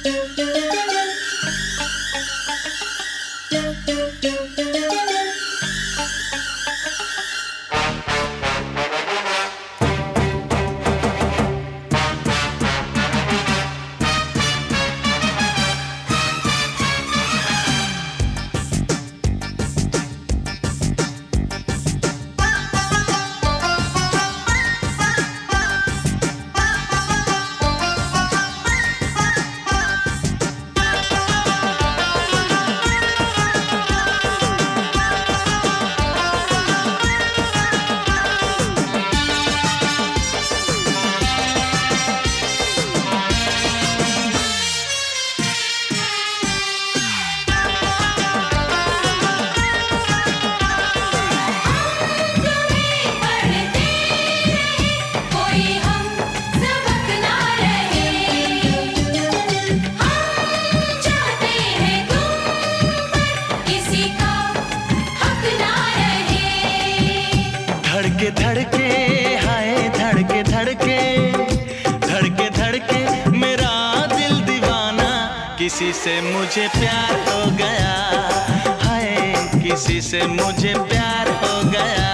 धड़के धड़के हाय धड़के धड़के धड़के धड़के मेरा दिल दीवाना, किसी से मुझे प्यार हो गया, हाय किसी से मुझे प्यार हो गया।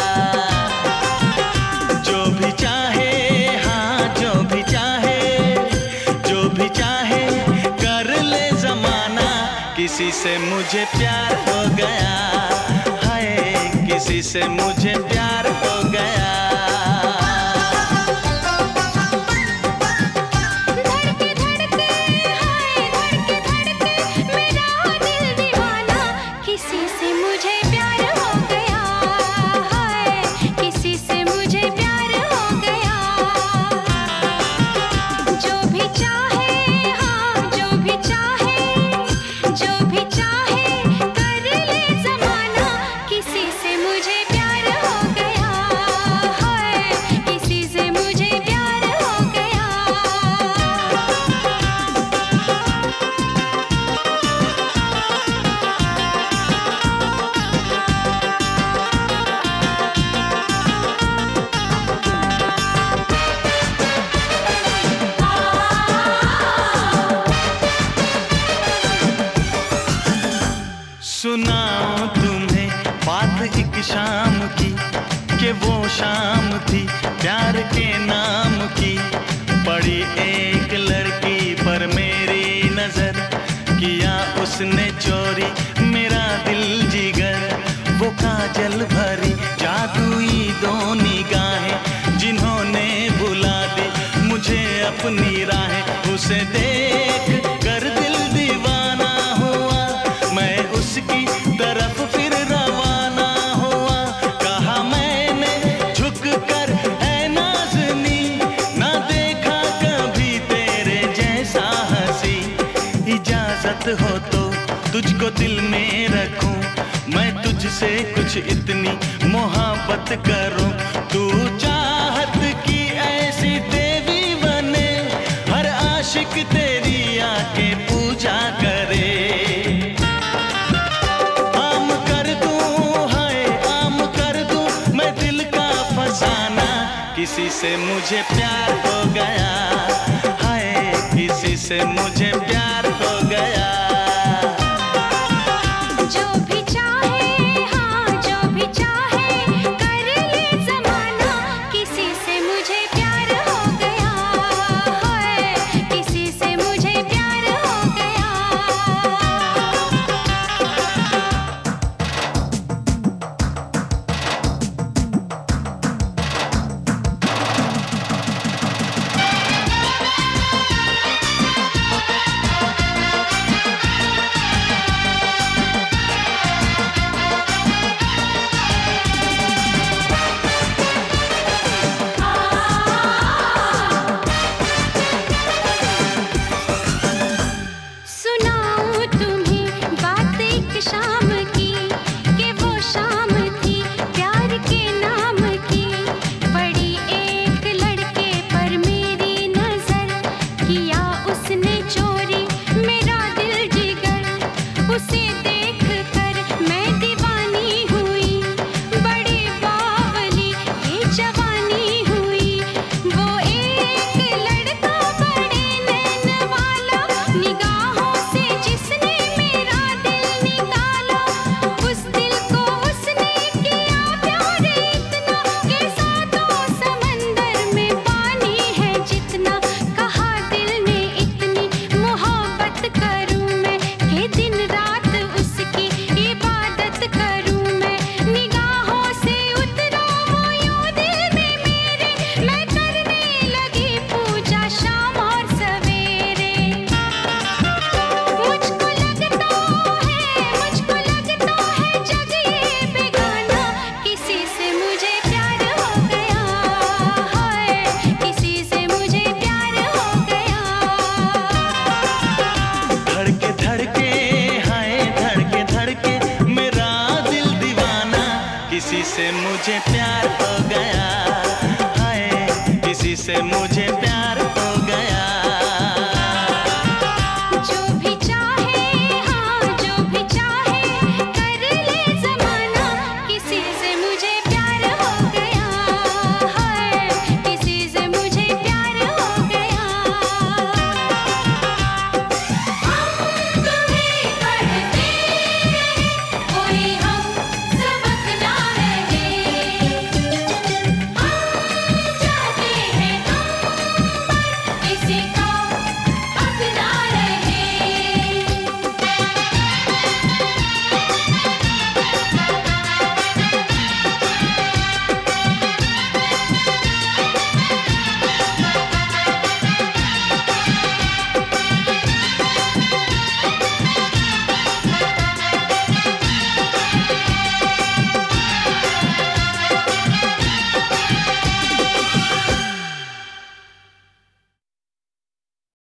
जो भी चाहे हाँ जो भी चाहे, जो भी चाहे कर ले जमाना, किसी से मुझे प्यार हो गया, हाय किसी से मुझे प्यार हो गया। धड़के धड़के हाय धड़के धड़के मेरा दिल दीवाना, किसी से मुझे प्यार हो गया, हाय किसी से मुझे प्यार हो गया। जो भी चाहे हाँ जो भी चाहे, जो भी चाहे कर ले जमाना, किसी से मुझे प्यार हो गया, हाय किसी से मुझे प्यार हो गया। सुनाऊं तुम्हें बात एक शाम की, कि वो शाम थी प्यार के नाम की। पड़ी एक लड़की पर मेरी नजर, किया उसने चोरी मेरा दिल जिगर। वो काजल भरी जादुई दो निगाहें, जिन्होंने बुला दी मुझे अपनी राहें। उसे देख कर दिल दीवाना हुआ, मैं उसकी तरफ फिर रवाना हुआ। कहा मैंने झुक कर है नाज़नी, ना देखा कभी तेरे जैसा हंसी। इजाजत हो तो तुझको दिल में रखूं, मैं तुझसे कुछ इतनी मोहब्बत करूं। तू चाहत की ऐसी देवी बने, हर आशिक तेरी आके पूजा करे। आम कर दूं हाय आम कर दूं मैं दिल का फसाना, किसी से मुझे प्यार हो गया, हाय किसी से मुझे प्यार हो गया। जो भी चाहे हाँ जो भी चाहे कर ले जमाना, किसी से मुझे प्यार हो गया, हाय किसी से मुझे प्यार हो गया। मुझे प्यार हो